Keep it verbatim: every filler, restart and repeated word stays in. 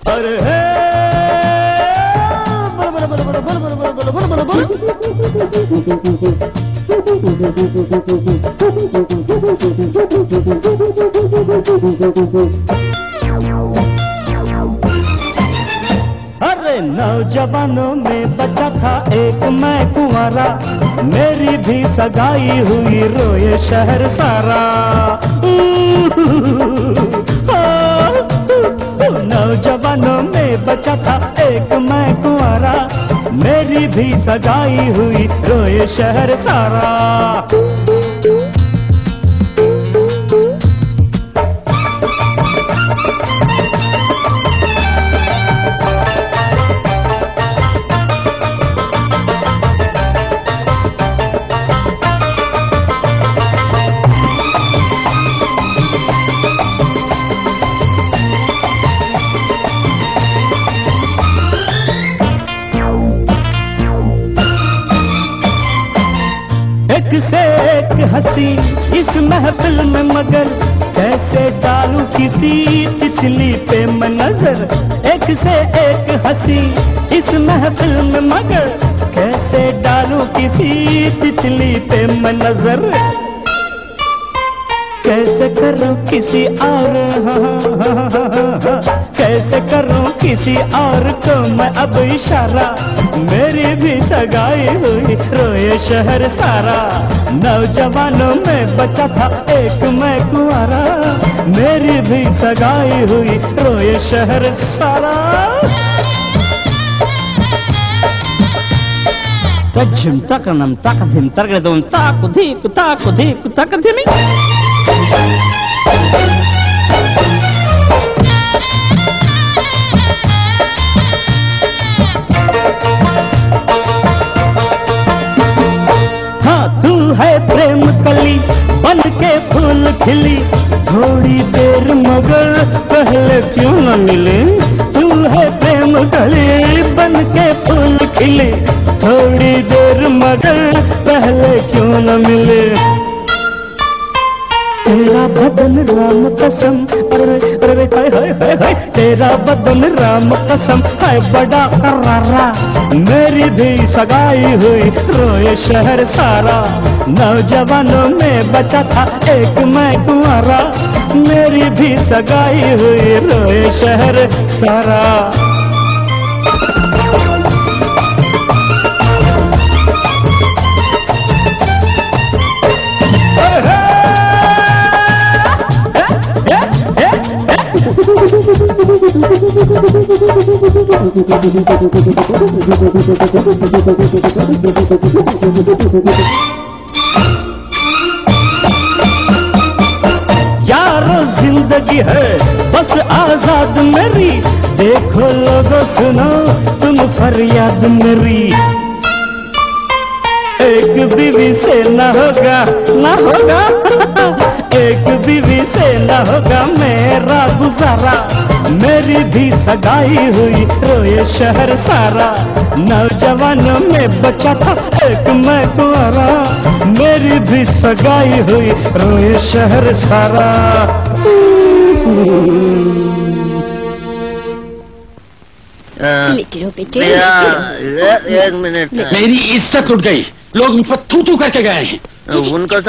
अरे हे बोल बोल बोल बोल बोल बोल बोल बोल बोल अरे नौजवानों में बचा था एक मैं कुंवारा, मेरी भी सगाई हुई रोए शहर सारा। नौजवानों में बचा था एक मैं कुंवारा, मेरी भी सगाई हुई रोए शहर सारा। एक से एक हंसी इस महफिल में, मगर कैसे डालूं किसी तितली पे मैं नजर। एक से एक हंसी इस महफिल में, मगर कैसे डालूं किसी तितली पे मैं नजर। कैसे करूं किसी और, कैसे करूं किसी और को मैं अब इशारा, मेरी भी सगाई हुई रोए शहर सारा। नौजवानों में बचा था एक मैं कुंवारा, मेरी भी सगाई हुई रोए शहर सारा। तज्जिम तकनम तकधिम तकदम ताकु धीकु ताकु धीकु तकधिमी। हाँ तू है प्रेम कली बन के फूल खिली, थोड़ी देर मगर पहले क्यों न मिले। तू है प्रेम कली बन के फूल खिली, थोड़ी देर मगर पहले क्यों न मिले। तेरा बदन राम कसम, अरे अरे हाय हाय हाय हाय, तेरा बदन राम कसम है बड़ा करारा, मेरी भी सगाई हुई रोए शहर सारा। नौजवानों में बचा था एक मैं कुंवारा, मेरी भी सगाई हुई रोए शहर सारा। यारो जिंदगी है बस आजाद मेरी, देखो लोगो सुनो तुम फरियाद मेरी। एक बीवी से न होगा न होगा एक बीवी से न होगा मेरा गुजारा, मेरी भी सगाई हुई रोए शहर सारा। नौजवानों में बचा था एक मैं कुंवारा, मेरी भी सगाई हुई रोए शहर सारा। लेटे रहो बेटे। एक मिनट, मेरी इज्जत उठ गई, लोग मुझ पर थू थू करके गए हैं। उनका